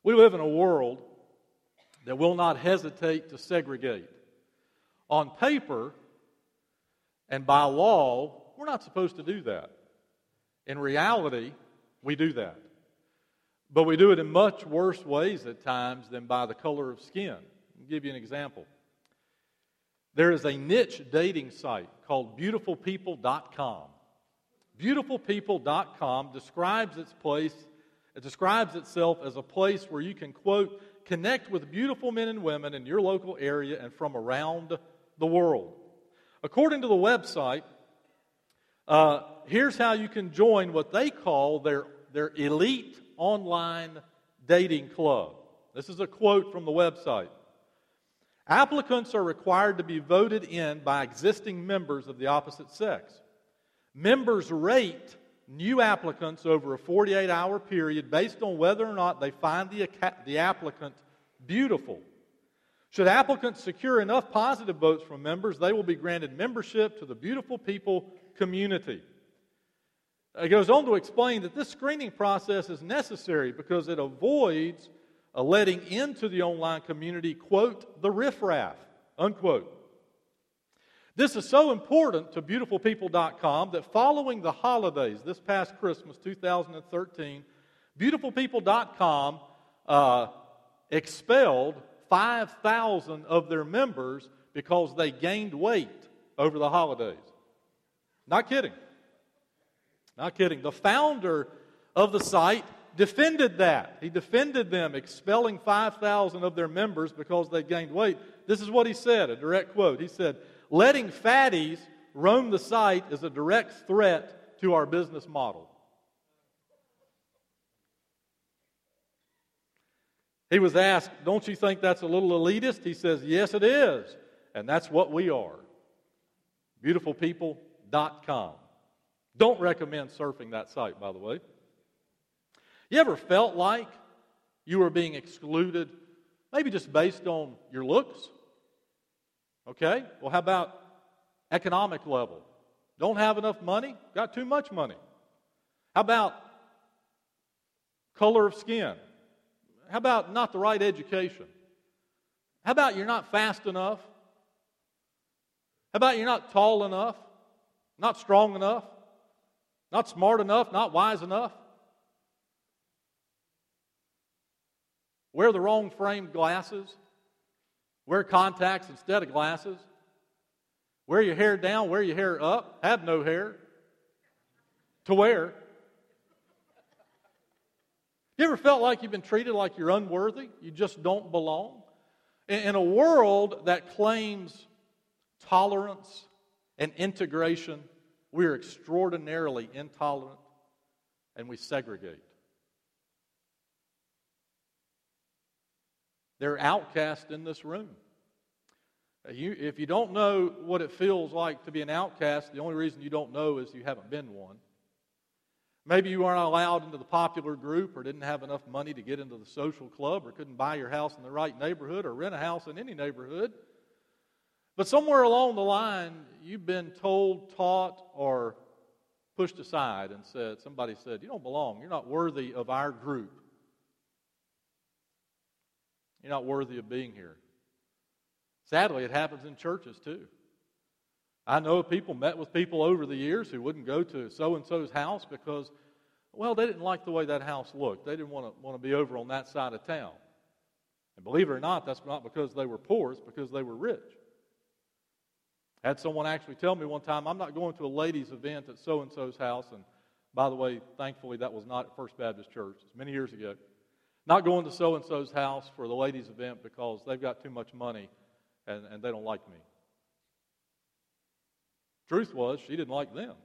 We live in a world that will not hesitate to segregate. On paper and by law, we're not supposed to do that. In reality, we do that. But we do it in much worse ways at times than by the color of skin. I'll give you an example. There is a niche dating site called beautifulpeople.com. Beautifulpeople.com describes itself as a place where you can, quote, connect with beautiful men and women in your local area and from around the world. According to the website, here's how you can join what they call their elite online dating club. This is a quote from the website. Applicants are required to be voted in by existing members of the opposite sex. Members rate new applicants over a 48-hour period based on whether or not they find the applicant beautiful. Should applicants secure enough positive votes from members, they will be granted membership to the Beautiful People community. It goes on to explain that this screening process is necessary because it avoids letting into the online community, quote, the riffraff, unquote. This is so important to beautifulpeople.com that following the holidays, this past Christmas, 2013, beautifulpeople.com expelled 5,000 of their members because they gained weight over the holidays. Not kidding. Not kidding. The founder of the site defended that. He defended them expelling 5,000 of their members because they gained weight. This is what he said, a direct quote. He said, letting fatties roam the site is a direct threat to our business model. He was asked, don't you think that's a little elitist? He says, yes, it is. And that's what we are. Beautifulpeople.com. Don't recommend surfing that site, by the way. You ever felt like you were being excluded, maybe just based on your looks? Okay, well, how about economic level? Don't have enough money? Got too much money. How about color of skin? How about not the right education? How about you're not fast enough? How about you're not tall enough? Not strong enough? Not smart enough? Not wise enough? Wear the wrong framed glasses? Wear contacts instead of glasses? Wear your hair down, wear your hair up, have no hair to wear. You ever felt like you've been treated like you're unworthy? You just don't belong? In a world that claims tolerance and integration, we are extraordinarily intolerant and we segregate. There are outcasts in this room. If you don't know what it feels like to be an outcast, the only reason you don't know is you haven't been one. Maybe you weren't allowed into the popular group or didn't have enough money to get into the social club or couldn't buy your house in the right neighborhood or rent a house in any neighborhood. But somewhere along the line, you've been told, taught, or pushed aside and somebody said, you don't belong. You're not worthy of our group. You're not worthy of being here. Sadly, it happens in churches too. I know people met with people over the years who wouldn't go to so-and-so's house because, well, they didn't like the way that house looked. They didn't want to be over on that side of town. And believe it or not, that's not because they were poor, it's because they were rich. I had someone actually tell me one time, I'm not going to a ladies' event at so-and-so's house. And by the way, thankfully, that was not at First Baptist Church. It's many years ago. Not going to so-and-so's house for the ladies' event because they've got too much money and they don't like me. Truth was, she didn't like them.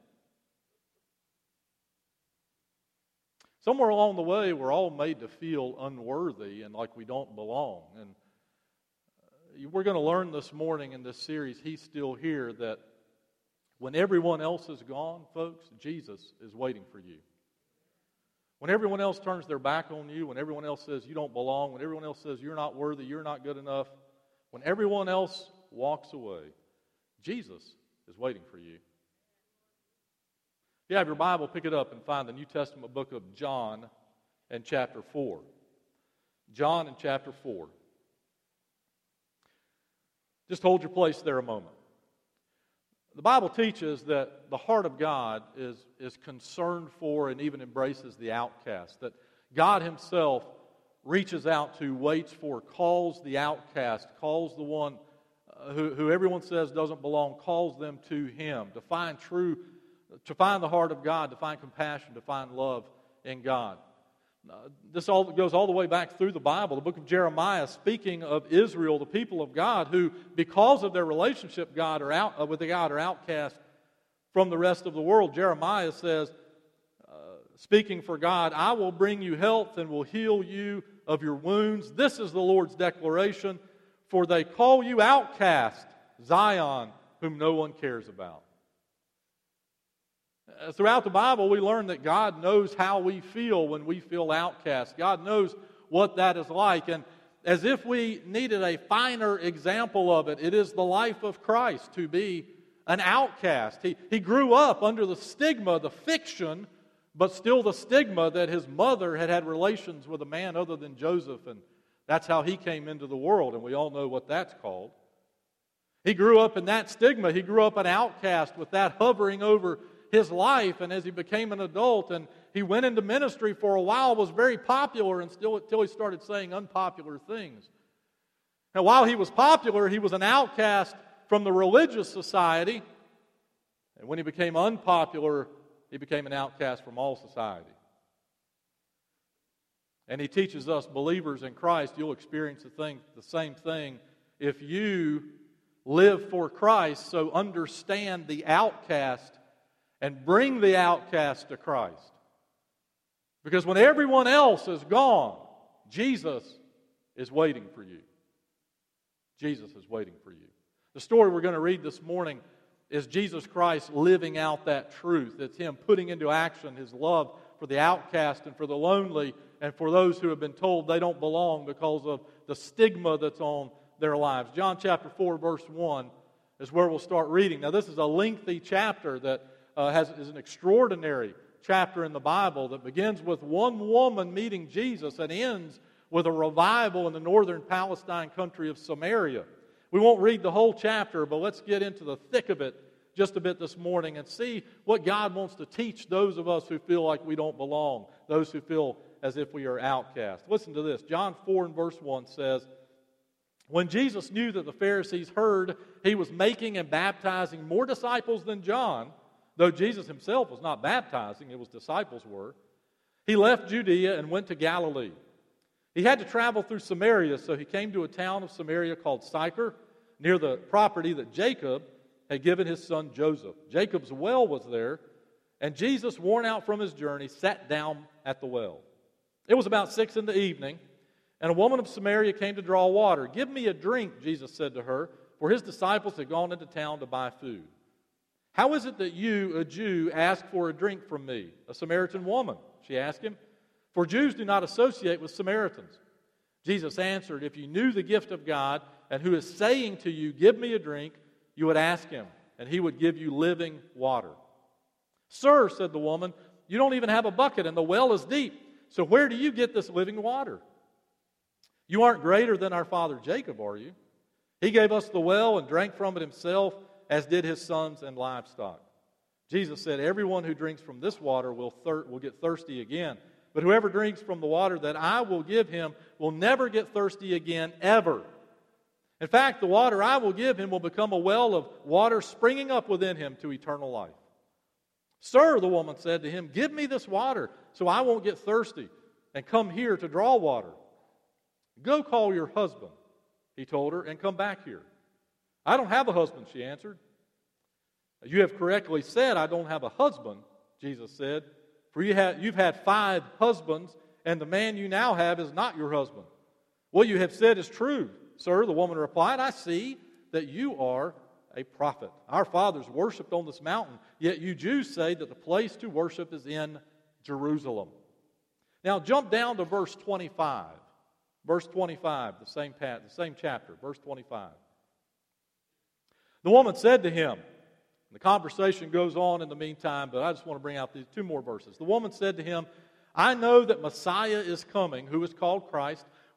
Somewhere along the way, we're all made to feel unworthy and like we don't belong. And we're going to learn this morning in this series, He's Still Here, that when everyone else is gone, folks, Jesus is waiting for you. When everyone else turns their back on you, when everyone else says you don't belong, when everyone else says you're not worthy, you're not good enough, when everyone else walks away, Jesus is waiting for you. If you have your Bible, pick it up and find the New Testament book of John and chapter 4. John in chapter 4. Just hold your place there a moment. The Bible teaches that the heart of God is concerned for and even embraces the outcast. That God Himself reaches out to, waits for, calls the outcast, calls the one who everyone says doesn't belong, calls them to Him to find the heart of God, to find compassion, to find love in God. This all goes all the way back through the Bible. The book of Jeremiah, speaking of Israel, the people of God, who, because of their relationship with God, are outcast from the rest of the world. Jeremiah says, speaking for God, I will bring you health and will heal you of your wounds. This is the Lord's declaration, for they call you outcast, Zion, whom no one cares about. Throughout the Bible, we learn that God knows how we feel when we feel outcast. God knows what that is like. And as if we needed a finer example of it, it is the life of Christ to be an outcast. He grew up under the stigma, the fiction, but still the stigma that his mother had relations with a man other than Joseph, and that's how he came into the world, and we all know what that's called. He grew up in that stigma. He grew up an outcast with that hovering over his life, and as he became an adult and he went into ministry for a while, was very popular until he started saying unpopular things. Now, while he was popular, he was an outcast from the religious society, and when he became unpopular, he became an outcast from all society. And he teaches us, believers in Christ, you'll experience the same thing if you live for Christ, so understand the outcast and bring the outcast to Christ. Because when everyone else is gone, Jesus is waiting for you. Jesus is waiting for you. The story we're going to read this morning is Jesus Christ living out that truth. It's Him putting into action His love for the outcast and for the lonely and for those who have been told they don't belong because of the stigma that's on their lives. John chapter 4, verse 1 is where we'll start reading. Now, this is a lengthy chapter that is an extraordinary chapter in the Bible that begins with one woman meeting Jesus and ends with a revival in the northern Palestine country of Samaria. We won't read the whole chapter, but let's get into the thick of it just a bit this morning and see what God wants to teach those of us who feel like we don't belong, those who feel as if we are outcast. Listen to this. John 4 and verse 1 says, when Jesus knew that the Pharisees heard He was making and baptizing more disciples than John, though Jesus Himself was not baptizing, it was disciples were, He left Judea and went to Galilee. He had to travel through Samaria, so He came to a town of Samaria called Sychar, near the property that Jacob had given his son Joseph. Jacob's well was there, and Jesus, worn out from His journey, sat down at the well. It was about 6 p.m, and a woman of Samaria came to draw water. "Give me a drink," Jesus said to her, for His disciples had gone into town to buy food. "How is it that you, a Jew, ask for a drink from me, a Samaritan woman?" she asked Him. "For Jews do not associate with Samaritans." Jesus answered, "If you knew the gift of God and who is saying to you, 'Give me a drink,' you would ask Him, and He would give you living water." "Sir," said the woman, "you don't even have a bucket, and the well is deep. So where do you get this living water? You aren't greater than our father Jacob, are you? He gave us the well and drank from it himself, as did his sons and livestock." Jesus said, "Everyone who drinks from this water will get thirsty again. But whoever drinks from the water that I will give him will never get thirsty again, ever. In fact, the water I will give him will become a well of water springing up within him to eternal life." "Sir," the woman said to him, "give me this water so I won't get thirsty and come here to draw water." "Go call your husband," he told her, "and come back here." "I don't have a husband," she answered. "You have correctly said, 'I don't have a husband,'" Jesus said, "for you've had 5 husbands, and the man you now have is not your husband. What you have said is true, sir," the woman replied. "I see that you are a prophet. Our fathers worshipped on this mountain, yet you Jews say that the place to worship is in Jerusalem." Now jump down to verse 25. Verse 25, the same chapter, verse 25. The woman said to him, the conversation goes on in the meantime, but I just want to bring out these 2 more verses. The woman said to him, "I know that Messiah is coming, who is called Christ.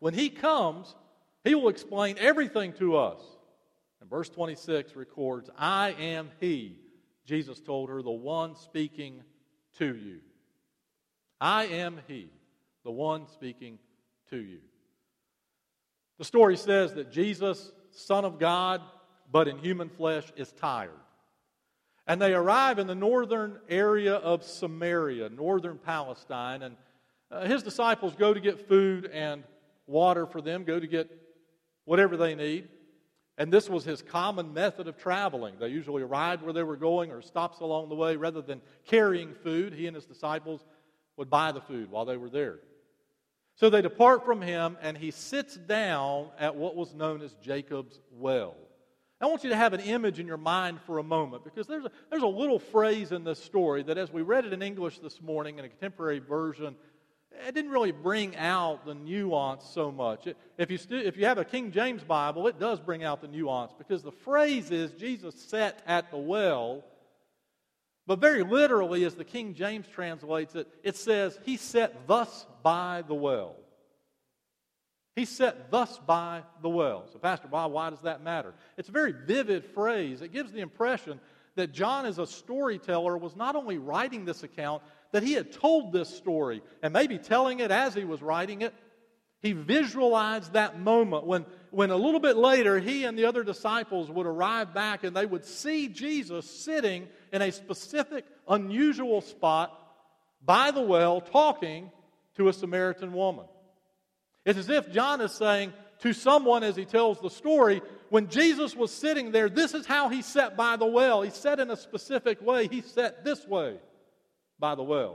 when He comes, He will explain everything to us. And verse 26 records, I am He, Jesus told her, the one speaking to you. I am He, the one speaking to you. The story says that Jesus, Son of God, but in human flesh, is tired. And they arrive in the northern area of Samaria, northern Palestine, and His disciples go to get food and water for them, go to get whatever they need. And this was His common method of traveling. They usually arrived where they were going or stops along the way. Rather than carrying food, He and His disciples would buy the food while they were there. So they depart from Him, and He sits down at what was known as Jacob's well. I want you to have an image in your mind for a moment, because there's a little phrase in this story that, as we read it in English this morning in a contemporary version, it didn't really bring out the nuance so much. If you have a King James Bible, it does bring out the nuance, because the phrase is Jesus sat at the well, but very literally, as the King James translates it, it says, He sat thus by the well. He sat thus by the well. So, Pastor Bob, why does that matter? It's a very vivid phrase. It gives the impression that John, as a storyteller, was not only writing this account, that he had told this story, and maybe telling it as he was writing it. He visualized that moment when a little bit later he and the other disciples would arrive back and they would see Jesus sitting in a specific, unusual spot by the well talking to a Samaritan woman. It's as if John is saying to someone as he tells the story, when Jesus was sitting there, this is how He sat by the well. He sat in a specific way. He sat this way by the well.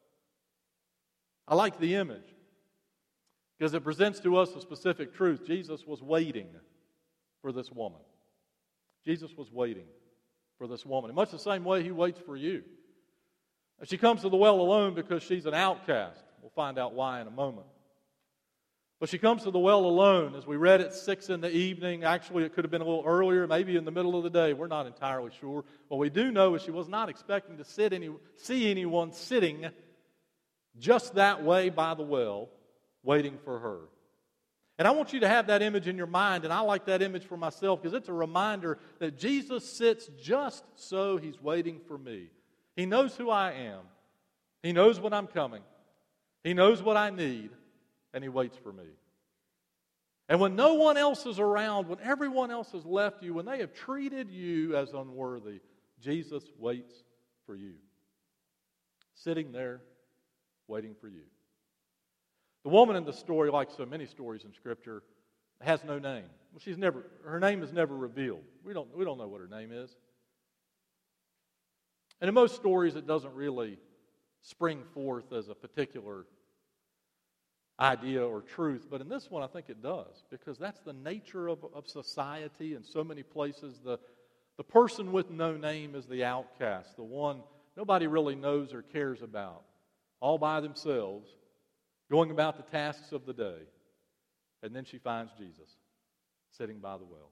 I like the image because it presents to us a specific truth. Jesus was waiting for this woman. Jesus was waiting for this woman. In much the same way He waits for you. She comes to the well alone because she's an outcast. We'll find out why in a moment. But she comes to the well alone. As we read at 6 in the evening, actually it could have been a little earlier, maybe in the middle of the day. We're not entirely sure. What we do know is she was not expecting to see anyone sitting just that way by the well, waiting for her. And I want you to have that image in your mind, and I like that image for myself because it's a reminder that Jesus sits just so He's waiting for me. He knows who I am. He knows when I'm coming. He knows what I need. And He waits for me. And when no one else is around, when everyone else has left you, when they have treated you as unworthy, Jesus waits for you. Sitting there, waiting for you. The woman in the story, like so many stories in Scripture, has no name. Her name is never revealed. We don't know what her name is. And in most stories, it doesn't really spring forth as a particular idea or truth, but in this one I think it does, because that's the nature of society in so many places. The person with no name is the outcast, the one nobody really knows or cares about, all by themselves, going about the tasks of the day. And then she finds Jesus sitting by the well.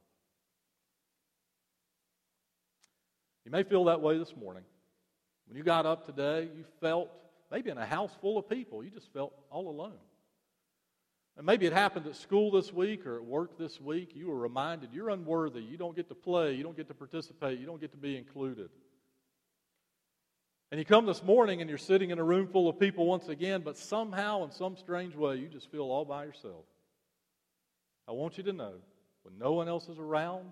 You may feel that way this morning. When you got up today, you felt, maybe in a house full of people, you just felt all alone. And maybe it happened at school this week or at work this week. You were reminded you're unworthy. You don't get to play. You don't get to participate. You don't get to be included. And you come this morning and you're sitting in a room full of people once again, but somehow, in some strange way, you just feel all by yourself. I want you to know, when no one else is around,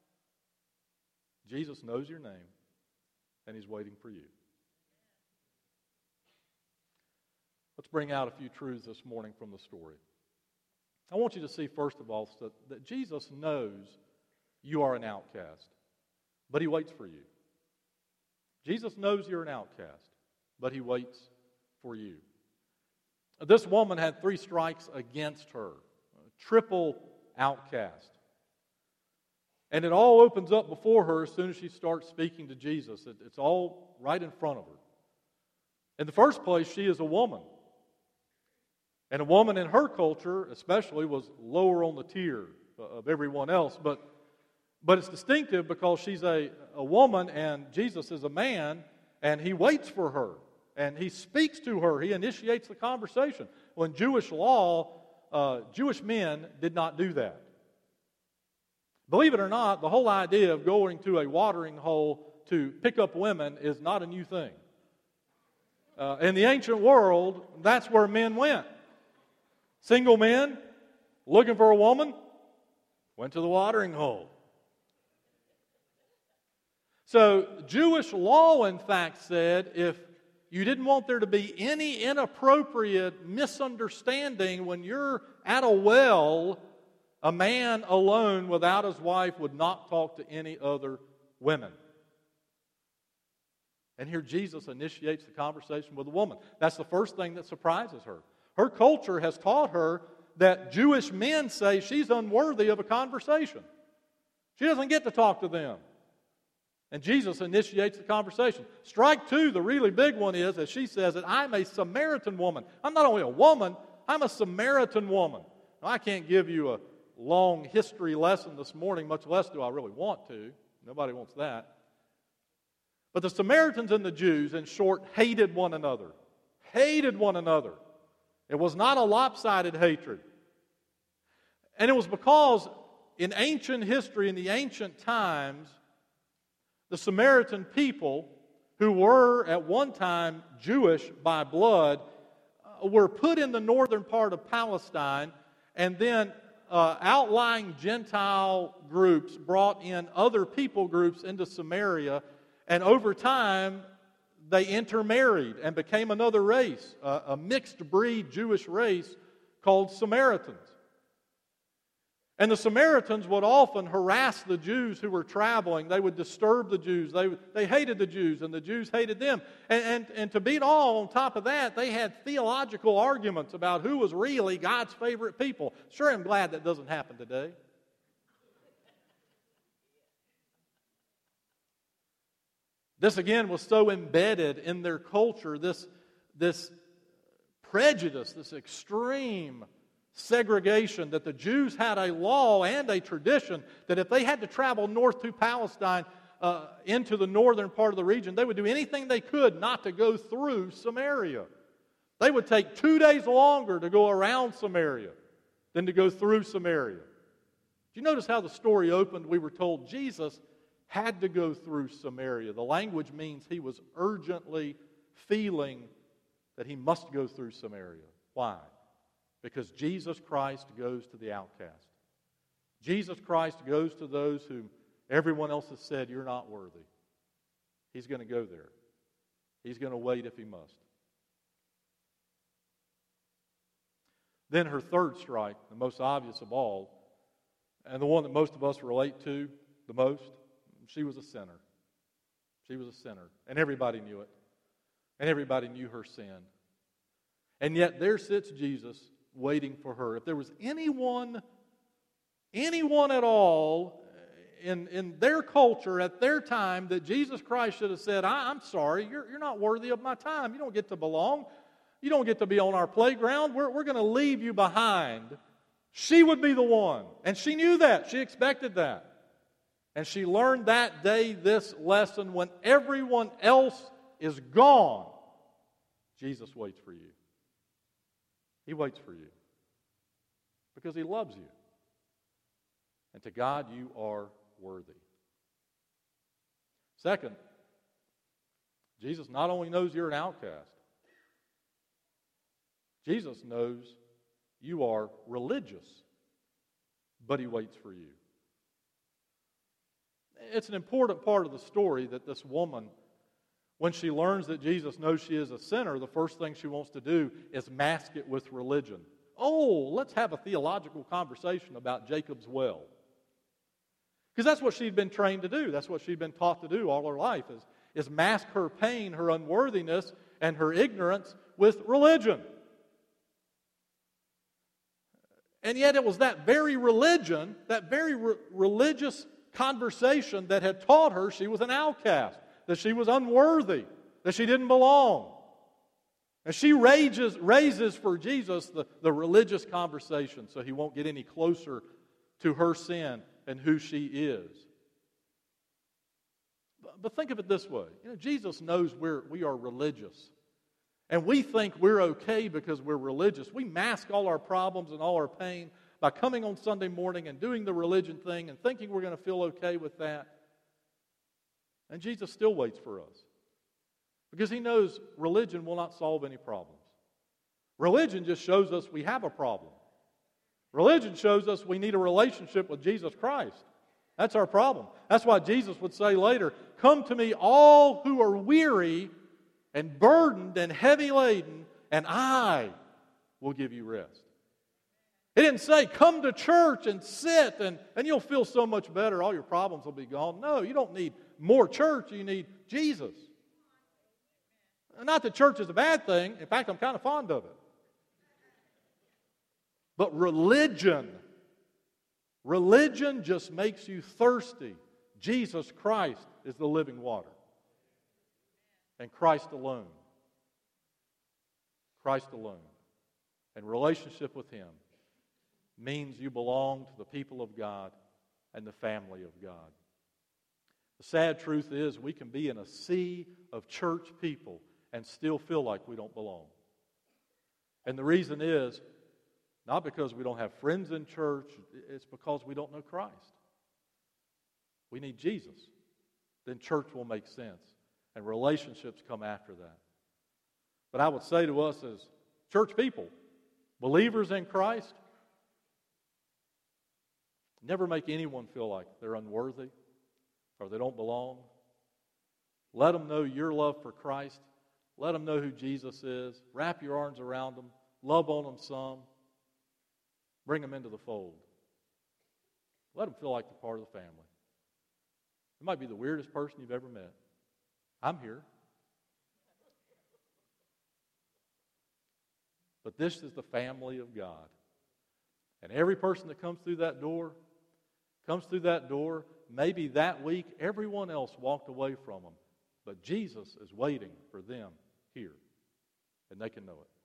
Jesus knows your name, and He's waiting for you. Let's bring out a few truths this morning from the story. I want you to see, first of all, that Jesus knows you are an outcast, but He waits for you. Jesus knows you're an outcast, but He waits for you. This woman had 3 strikes against her, a triple outcast. And it all opens up before her as soon as she starts speaking to Jesus. It's all right in front of her. In the first place, she is a woman. And a woman in her culture, especially, was lower on the tier of everyone else. But it's distinctive because she's a woman and Jesus is a man, and He waits for her. And He speaks to her. He initiates the conversation. Well, in Jewish law, Jewish men did not do that. Believe it or not, the whole idea of going to a watering hole to pick up women is not a new thing. In the ancient world, that's where men went. Single men looking for a woman went to the watering hole. So Jewish law, in fact, said if you didn't want there to be any inappropriate misunderstanding when you're at a well, a man alone without his wife would not talk to any other women. And here Jesus initiates the conversation with a woman. That's the first thing that surprises her. Her culture has taught her that Jewish men say she's unworthy of a conversation. She doesn't get to talk to them. And Jesus initiates the conversation. Strike two, the really big one is, as she says that I'm a Samaritan woman. I'm not only a woman, I'm a Samaritan woman. Now, I can't give you a long history lesson this morning, much less do I really want to. Nobody wants that. But the Samaritans and the Jews, in short, hated one another. Hated one another. It was not a lopsided hatred. And it was because in ancient history, in the ancient times, the Samaritan people, who were at one time Jewish by blood, were put in the northern part of Palestine, and then outlying Gentile groups brought in other people groups into Samaria, and over time they intermarried and became another race, a mixed breed Jewish race called Samaritans. And the Samaritans would often harass the Jews who were traveling. They would disturb the Jews. They hated the Jews, and the Jews hated them. And to beat all on top of that, they had theological arguments about who was really God's favorite people. Sure, I'm glad that doesn't happen today. This, again, was so embedded in their culture, this prejudice, this extreme segregation, that the Jews had a law and a tradition that if they had to travel north to Palestine into the northern part of the region, they would do anything they could not to go through Samaria. They would take 2 days longer to go around Samaria than to go through Samaria. Do you notice how the story opened? We were told Jesus had to go through Samaria. The language means he was urgently feeling that he must go through Samaria. Why? Because Jesus Christ goes to the outcast. Jesus Christ goes to those whom everyone else has said, you're not worthy. He's going to go there. He's going to wait if he must. Then her third strike, the most obvious of all, and the one that most of us relate to the most, she was a sinner. She was a sinner. And everybody knew it. And everybody knew her sin. And yet there sits Jesus waiting for her. If there was anyone at all in their culture at their time that Jesus Christ should have said, I'm sorry, you're not worthy of my time. You don't get to belong. You don't get to be on our playground. We're going to leave you behind. She would be the one. And she knew that. She expected that. And she learned that day this lesson: when everyone else is gone, Jesus waits for you. He waits for you because he loves you. And to God, you are worthy. Second, Jesus not only knows you're an outcast, Jesus knows you are religious, but he waits for you. It's an important part of the story that this woman, when she learns that Jesus knows she is a sinner, the first thing she wants to do is mask it with religion. Oh, let's have a theological conversation about Jacob's well. Because that's what she'd been trained to do. That's what she'd been taught to do all her life, is mask her pain, her unworthiness, and her ignorance with religion. And yet it was that very religion, that very religious conversation that had taught her she was an outcast, that she was unworthy, that she didn't belong. And she raises for Jesus the religious conversation so he won't get any closer to her sin and who she is. But think of it this way. Jesus knows we are religious. And we think we're okay because we're religious. We mask all our problems and all our pain by coming on Sunday morning and doing the religion thing and thinking we're going to feel okay with that. And Jesus still waits for us because He knows religion will not solve any problems. Religion just shows us we have a problem. Religion shows us we need a relationship with Jesus Christ. That's our problem. That's why Jesus would say later, "Come to me all who are weary and burdened and heavy laden, and I will give you rest." He didn't say, "Come to church and sit and you'll feel so much better. All your problems will be gone." No, you don't need more church. You need Jesus. Not that church is a bad thing. In fact, I'm kind of fond of it. But religion just makes you thirsty. Jesus Christ is the living water. And Christ alone. Christ alone. And relationship with Him means you belong to the people of God and the family of God. The sad truth is we can be in a sea of church people and still feel like we don't belong. And the reason is not because we don't have friends in church, it's because we don't know Christ. We need Jesus. Then church will make sense. And relationships come after that. But I would say to us as church people, believers in Christ, never make anyone feel like they're unworthy or they don't belong. Let them know your love for Christ. Let them know who Jesus is. Wrap your arms around them. Love on them some. Bring them into the fold. Let them feel like they're part of the family. It might be the weirdest person you've ever met. I'm here. But this is the family of God. And every person that comes through that door, maybe that week everyone else walked away from them. But Jesus is waiting for them here. And they can know it.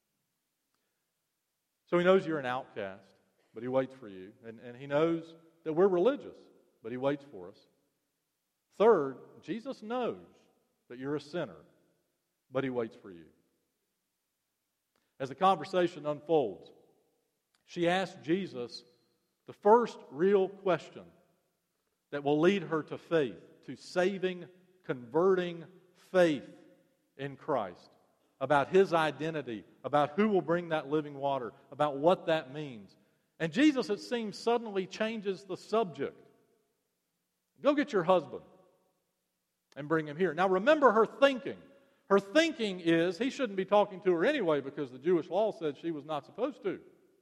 So He knows you're an outcast, but He waits for you. And He knows that we're religious, but He waits for us. Third, Jesus knows that you're a sinner, but He waits for you. As the conversation unfolds, she asks Jesus the first real question that will lead her to faith, to saving, converting faith in Christ, about His identity, about who will bring that living water, about what that means. And Jesus, it seems, suddenly changes the subject. Go get your husband and bring him here. Now remember her thinking. Her thinking is he shouldn't be talking to her anyway because the Jewish law said she was not supposed to.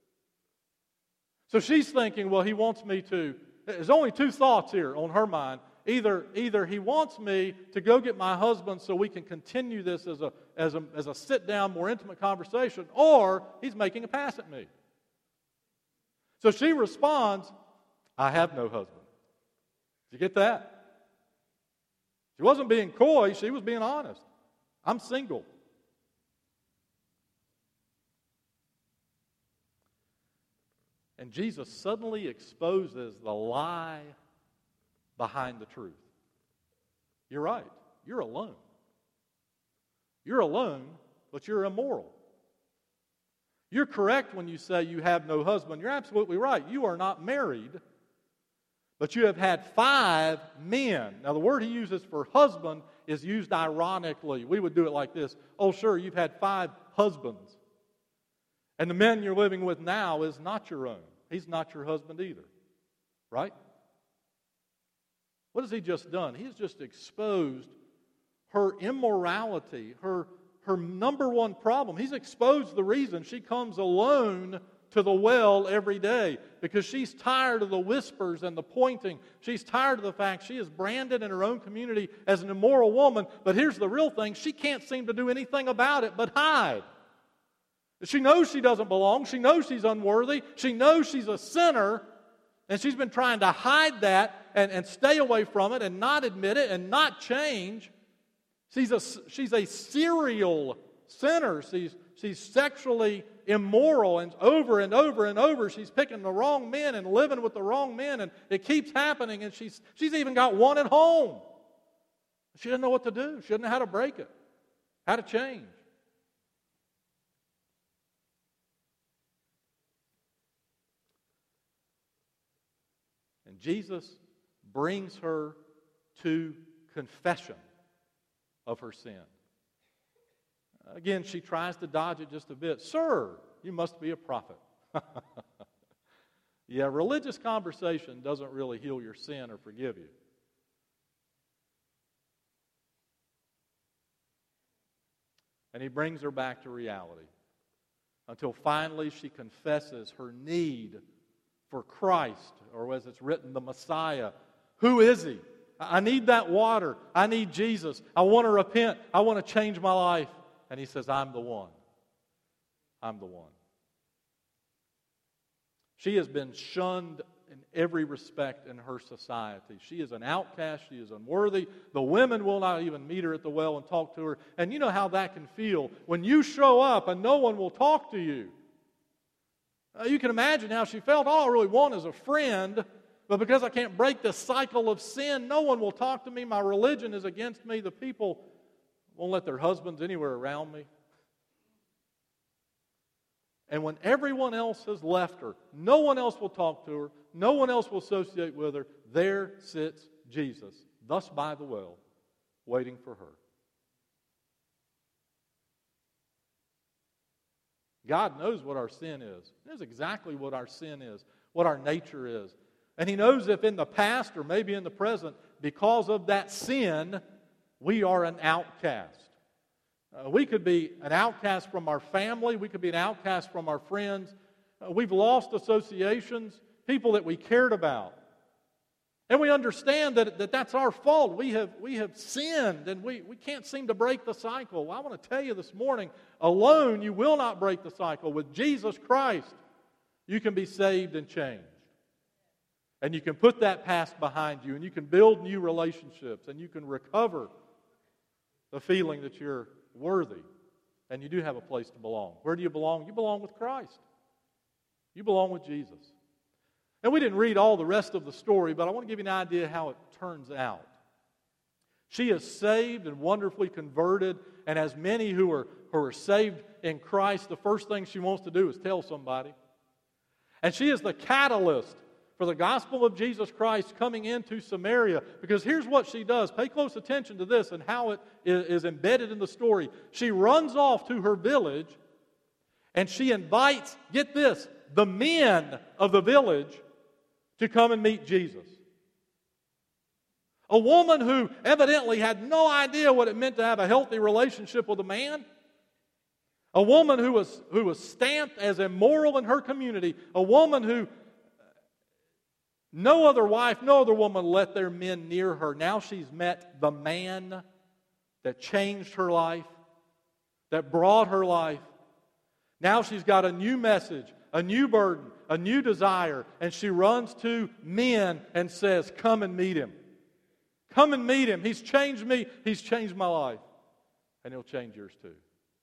So she's thinking, well, he wants me to. There's only two thoughts here on her mind. Either he wants me to go get my husband so we can continue this as a sit-down, more intimate conversation, or he's making a pass at me. So she responds, "I have no husband." Did you get that? She wasn't being coy, she was being honest. I'm single. And Jesus suddenly exposes the lie behind the truth. You're right. You're alone. You're alone, but you're immoral. You're correct when you say you have no husband. You're absolutely right. You are not married, but you have had 5 men. Now, the word he uses for husband is used ironically. We would do it like this. Oh, sure, you've had 5 husbands. And the man you're living with now is not your own. He's not your husband either. Right? What has he just done? He's just exposed her immorality, her number one problem. He's exposed the reason she comes alone to the well every day, because she's tired of the whispers and the pointing. She's tired of the fact she is branded in her own community as an immoral woman. But here's the real thing. She can't seem to do anything about it but hide. She knows she doesn't belong. She knows she's unworthy. She knows she's a sinner. And she's been trying to hide that and stay away from it and not admit it and not change. She's a serial sinner. She's sexually immoral, and over and over and over she's picking the wrong men and living with the wrong men, and it keeps happening, and she's even got one at home. She doesn't know what to do. She doesn't know how to break it, how to change. And Jesus brings her to confession of her sin. Again, she tries to dodge it just a bit. Sir, you must be a prophet. Yeah, religious conversation doesn't really heal your sin or forgive you. And he brings her back to reality until finally she confesses her need for Christ, or as it's written, the Messiah. Who is he? I need that water. I need Jesus. I want to repent. I want to change my life. And he says, I'm the one. I'm the one. She has been shunned in every respect in her society. She is an outcast. She is unworthy. The women will not even meet her at the well and talk to her. And you know how that can feel when you show up and no one will talk to you. You can imagine how she felt. All I really want is a friend, but because I can't break the cycle of sin, no one will talk to me. My religion is against me. The people won't let their husbands anywhere around me. And when everyone else has left her, no one else will talk to her, no one else will associate with her, there sits Jesus, thus by the well, waiting for her. God knows what our sin is. He knows exactly what our sin is, what our nature is. And He knows if in the past or maybe in the present, because of that sin, we are an outcast. We could be an outcast from our family. We could be an outcast from our friends. We've lost associations, people that we cared about. And we understand that that's our fault. We have sinned, and we can't seem to break the cycle. Well, I want to tell you this morning, alone you will not break the cycle. With Jesus Christ, you can be saved and changed. And you can put that past behind you, and you can build new relationships, and you can recover the feeling that you're worthy, and you do have a place to belong. Where do you belong? You belong with Christ. You belong with Jesus. And we didn't read all the rest of the story, but I want to give you an idea how it turns out. She is saved and wonderfully converted, and as many who are saved in Christ, the first thing she wants to do is tell somebody. And she is the catalyst for the gospel of Jesus Christ coming into Samaria. Because here's what she does. Pay close attention to this and how it is embedded in the story. She runs off to her village and she invites, get this, the men of the village to come and meet Jesus. A woman who evidently had no idea what it meant to have a healthy relationship with a man. A woman who was stamped as immoral in her community. A woman who no other wife, no other woman let their men near her. Now she's met the man that changed her life, that brought her life. Now she's got a new message, a new burden, a new desire, and she runs to men and says, come and meet him. Come and meet him. He's changed me. He's changed my life. And he'll change yours too.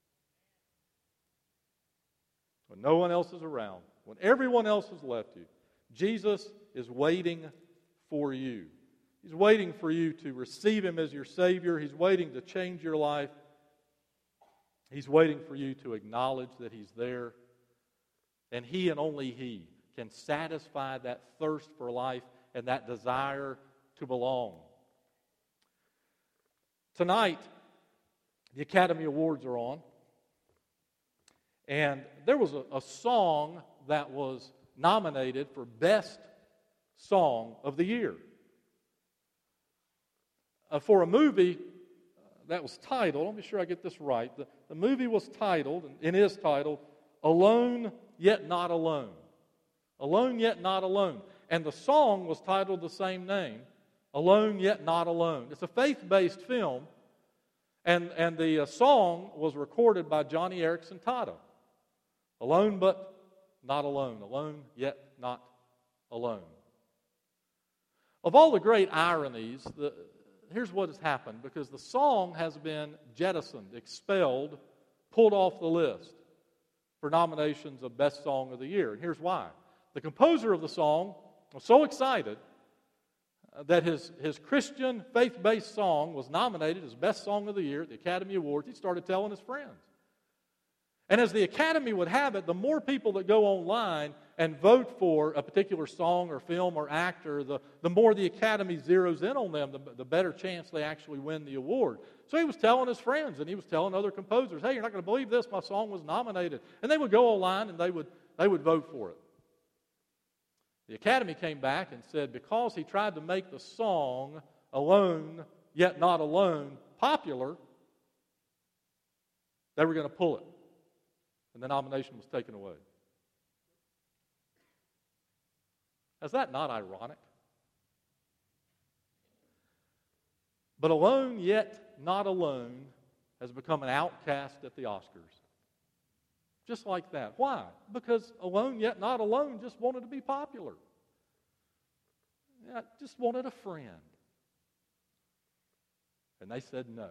When no one else is around, when everyone else has left you, Jesus is waiting for you. He's waiting for you to receive Him as your Savior. He's waiting to change your life. He's waiting for you to acknowledge that He's there. And He and only He can satisfy that thirst for life and that desire to belong. Tonight, the Academy Awards are on. And there was a song that was nominated for Best Song of the Year. For a movie that was titled, let me make sure I get this right, the movie was titled, and is titled, Alone Yet Not Alone. Alone Yet Not Alone. And the song was titled the same name, Alone Yet Not Alone. It's a faith-based film, and the song was recorded by Johnny Erickson Tata. Alone but not alone. Alone yet not alone. Of all the great ironies, here's what has happened. Because the song has been jettisoned, expelled, pulled off the list for nominations of Best Song of the Year. And here's why. The composer of the song was so excited that his Christian faith-based song was nominated as Best Song of the Year at the Academy Awards. He started telling his friends. And as the Academy would have it, the more people that go online and vote for a particular song or film or actor, the more the Academy zeroes in on them, the better chance they actually win the award. So he was telling his friends and he was telling other composers, hey, you're not going to believe this, my song was nominated. And they would go online and they would vote for it. The Academy came back and said because he tried to make the song Alone, Yet Not Alone popular, they were going to pull it. And the nomination was taken away. Is that not ironic? But Alone, Yet Not Alone has become an outcast at the Oscars. Just like that. Why? Because Alone, Yet Not Alone just wanted to be popular. Just wanted a friend. And they said no.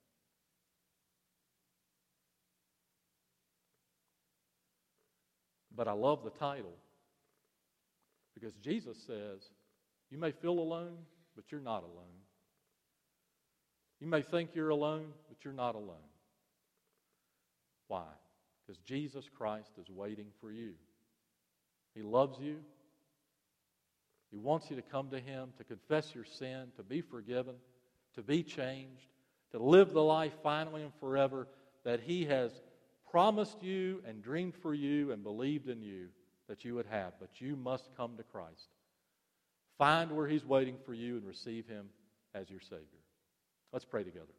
But I love the title because Jesus says, you may feel alone, but you're not alone. You may think you're alone, but you're not alone. Why? Because Jesus Christ is waiting for you. He loves you. He wants you to come to Him, to confess your sin, to be forgiven, to be changed, to live the life finally and forever that He has promised you and dreamed for you and believed in you that you would have. But you must come to Christ. Find where He's waiting for you and receive Him as your Savior. Let's pray together.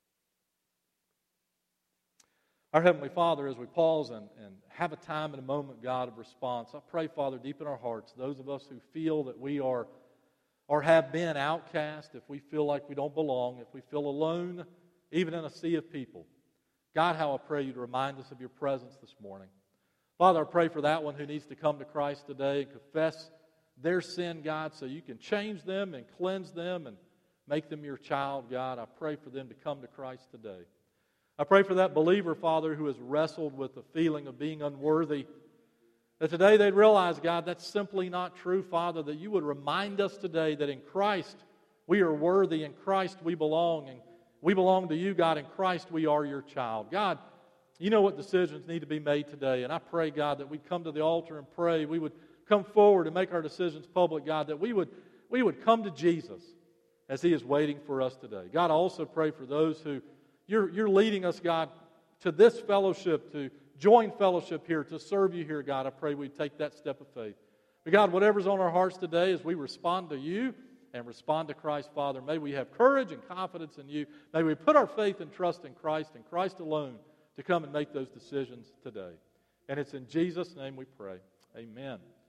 Our Heavenly Father, as we pause and have a time and a moment, God, of response, I pray, Father, deep in our hearts, those of us who feel that we are or have been outcast, if we feel like we don't belong, if we feel alone, even in a sea of people, God, how I pray you to remind us of your presence this morning. Father, I pray for that one who needs to come to Christ today and confess their sin, God, so you can change them and cleanse them and make them your child, God. I pray for them to come to Christ today. I pray for that believer, Father, who has wrestled with the feeling of being unworthy, that today they'd realize, God, that's simply not true, Father, that you would remind us today that in Christ we are worthy, in Christ we belong, and we belong to you, God. In Christ we are your child. God, you know what decisions need to be made today, and I pray, God, that we'd come to the altar and pray. We would come forward and make our decisions public, God, that we would come to Jesus as He is waiting for us today. God, I also pray for those who you're leading us, God, to this fellowship, to join fellowship here, to serve you here, God. I pray we take that step of faith. But God, whatever's on our hearts today as we respond to you and respond to Christ, Father, may we have courage and confidence in you. May we put our faith and trust in Christ and Christ alone to come and make those decisions today. And it's in Jesus' name we pray. Amen.